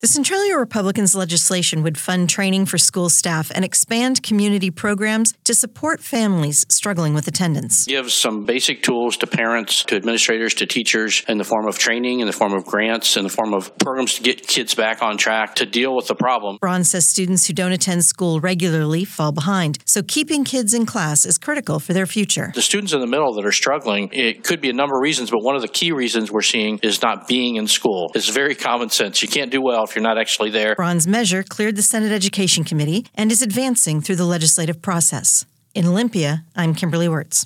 The Centralia Republicans' legislation would fund training for school staff and expand community programs to support families struggling with attendance. Give some basic tools to parents, to administrators, to teachers in the form of training, in the form of grants, in the form of programs to get kids back on track to deal with the problem. Braun says students who don't attend school regularly fall behind, so keeping kids in class is critical for their future. The students in the middle that are struggling, it could be a number of reasons, but one of the key reasons we're seeing is not being in school. It's very common sense. You can't do well if you're not actually there. Braun's measure cleared the Senate Education Committee and is advancing through the legislative process. In Olympia, I'm Kimberly Wirtz.